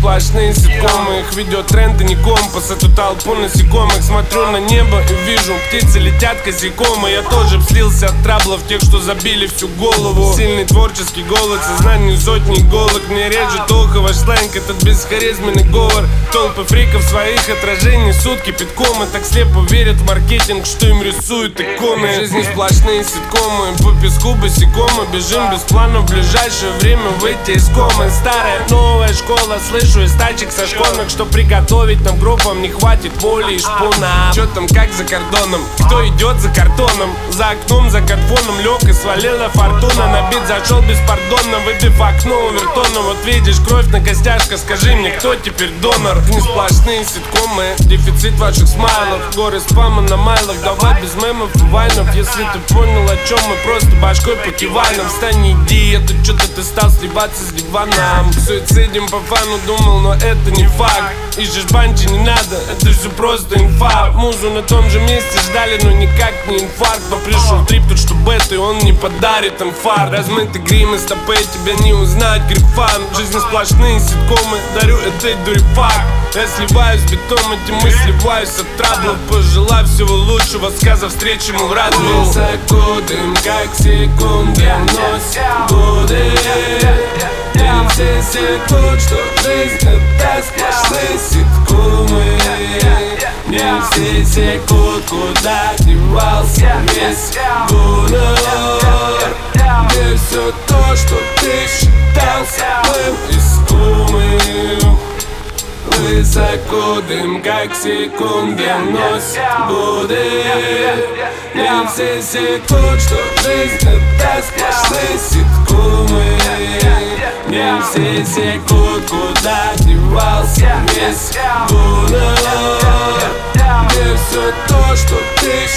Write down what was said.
сплошные ситкомы, их ведет тренд и не компас. Эту толпу насекомых смотрю на небо и вижу, птицы летят косяком. И я тоже слился от траблов, тех, что забили всю голову. Сильный творческий голод, сознание сотни иголок. Мне режет ухо ваш сленг, этот бесхаризменный говор. Толпы фриков своих отражений сутки кипятком. И так слепо верят в маркетинг, что им рисуют иконы. В жизни сплошные ситкомы, по песку босиком. Мы бежим без плана в ближайшее время выйти из комы. Старая новая школа, слышу из тачек со школьных, что приготовить нам группам не хватит воли и шпуна. Чё там, как за кордоном, кто идет за картоном? За окном, за картфоном лег и свалила фортуна. На бит зашел беспардонно, выбив окно овертоном. Вот видишь, кровь на костяшках, скажи мне, кто теперь донор? Не сплошные ситкомы, дефицит ваших смайлов. Горы спама на майлах, давай без мемов и вайнов. Если ты понял, о чем мы, просто башкой покивай нам. Встань, иди, это что-то ты стал сливаться с диваном. Суицидим по фану думал, но это не факт. Ищешь банчи, не надо, это все просто инфа. Музу на том же месте ждали, но никак не инфаркт. Но пришел трип тут, что бета, и он не подарит инфаркт. Размытый грим и стопы, тебя не узнать, грифан. В жизни сплошные ситкомы, дарю этой дури факт. Я сливаюсь в бетон, эти мысли сливаюсь от траблов. Пожелаю всего лучшего, сказав встречи ему рад был. Высоко дым, как секунды носят годы. И все секунд, что жизнь это сплошные ситкомы. Не все секунд, куда девался весь гонор. Где все то, что ты считал самым искомым. Высоко дым, как секунды носят годы. Не все секунд, что жизнь это сплошные ситкомы. Не все секунд, куда девался весь гонор. Где все то, что ты